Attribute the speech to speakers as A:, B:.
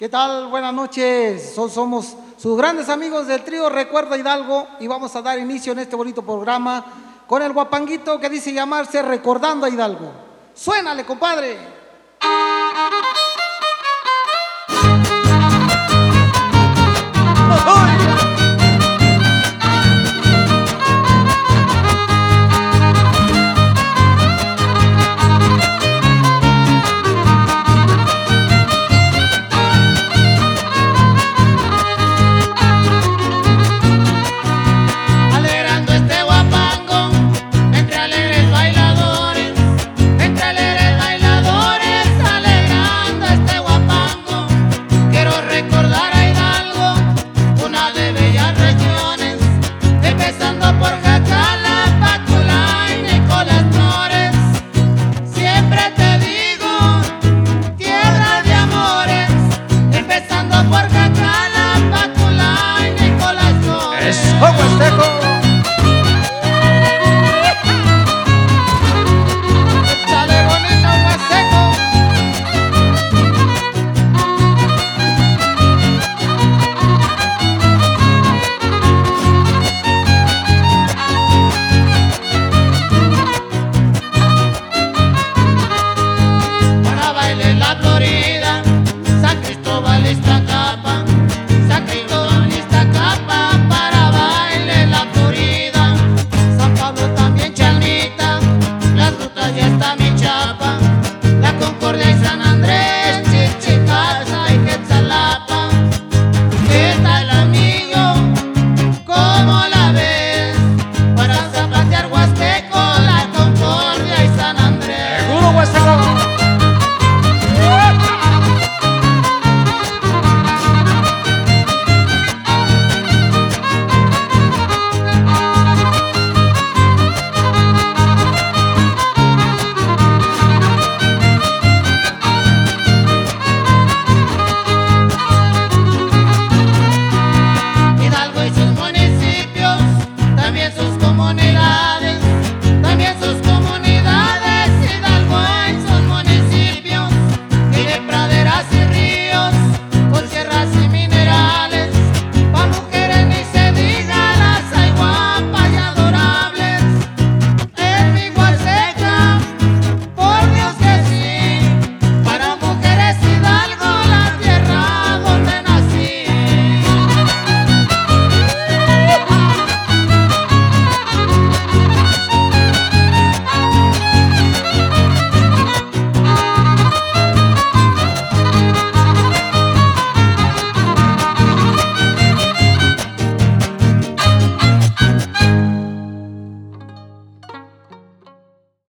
A: ¿Qué tal? Buenas noches. Somos sus grandes amigos del trío Recuerda Hidalgo y vamos a dar inicio en este bonito programa con el guapanguito que dice llamarse Recordando a Hidalgo. ¡Suénale, compadre! ¿Cómo está?